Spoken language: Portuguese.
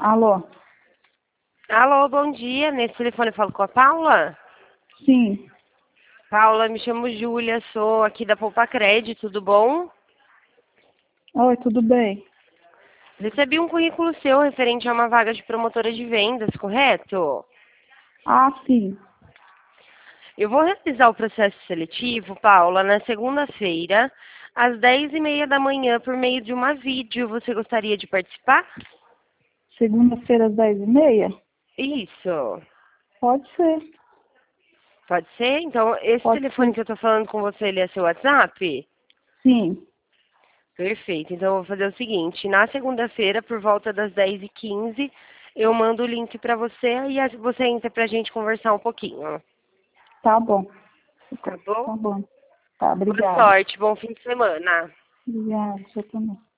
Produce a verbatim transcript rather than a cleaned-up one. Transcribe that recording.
Alô? Alô, bom dia. Nesse telefone eu falo com a Paula? Sim. Paula, me chamo Júlia, sou aqui da Poupa Crédito, tudo bom? Oi, tudo bem? Recebi um currículo seu referente a uma vaga de promotora de vendas, correto? Ah, sim. Eu vou realizar o processo seletivo, Paula, na segunda-feira, às dez e meia da manhã, por meio de uma vídeo. Você gostaria de participar? Segunda-feira às dez e meia? Isso. Pode ser. Pode ser? Então, esse Pode telefone ser. que eu estou falando com você, ele é seu WhatsApp? Sim. Perfeito. Então, eu vou fazer o seguinte. Na segunda-feira, por volta das dez e quinze, eu mando o link para você e aí você entra para a gente conversar um pouquinho. Tá bom. Tá bom? Tá bom. Tá, Boa obrigada. sorte. Bom fim de semana. Obrigada, você também.